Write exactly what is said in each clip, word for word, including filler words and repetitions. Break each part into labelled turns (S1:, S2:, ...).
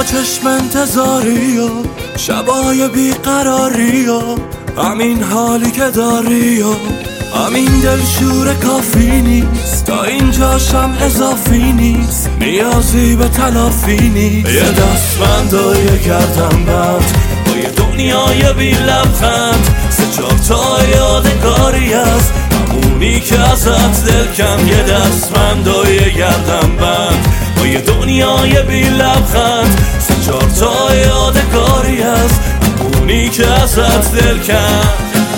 S1: چشم انتظاری و شبای بیقراری و همین حالی که داری و همین دلشور کافی نیست، تا اینجاشم اضافی نیست، نیازی به تلافی نیست. یه دستمند و یه گردن بند با یه دنیای بی لبخند، سه چهار تا یادگاری از همونی که ازت دل کم. یه دستمند و یه گردن بند با یه دنیای بی لبخند، سه چهار تا یادگاری از همونی که ازت دل کم.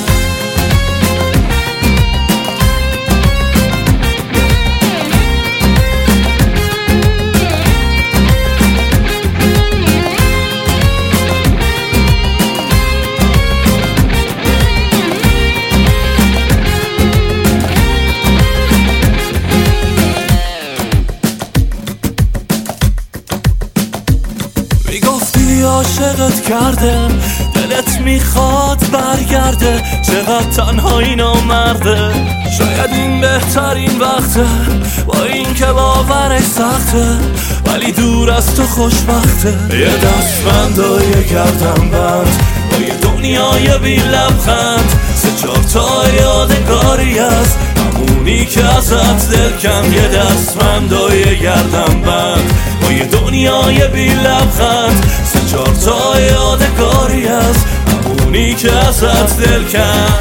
S1: میگفتی عاشقت کرده، دلت میخواد برگرده، چقدر تنهایی نامرده. شاید این بهترین وقته، با این که باورش سخته، ولی دور از تو خوشبخته. یه دستبند و یه گردن بند با یه دنیای بی لبخند، سه چهار تا یادگاری از همونی که ازت دل کم. یه دستبند و یه گردن بند با یه دنیای بی لبخند، سه چهار تا یادگاری از همونی که ازت دل کم.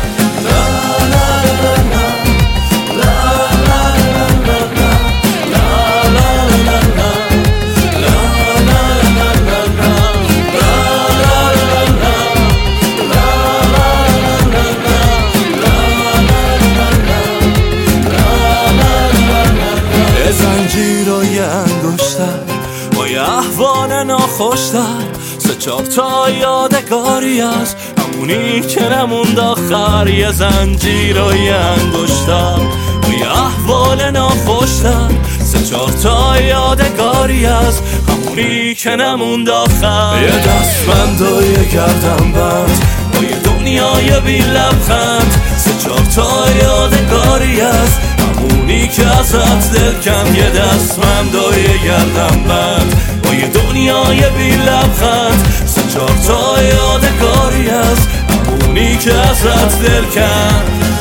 S1: زنجیر و یه انگشتر با یه احوال ناخوشتر، سه چهار تا یادگاری از همونی که نموند آخر. یه زنجیر و یه انگشتر با یه احوال ناخوشتر، سه چهار تا یادگاری از همونی که نموند آخر. یه دستبند و یه گردن بند با یه دنیای بی لبخند، سه چهار تا یادگاری از همونی که ازت دل کم. یه دستمند و یه گردن بند با یه دنیای بی لبخند، سه چهار تا یادگاری از همونی که ازت دل کم.